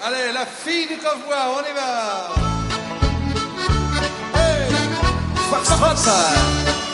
Allez, la fille du coffre-bois, on y va. Hey, Foxtrot.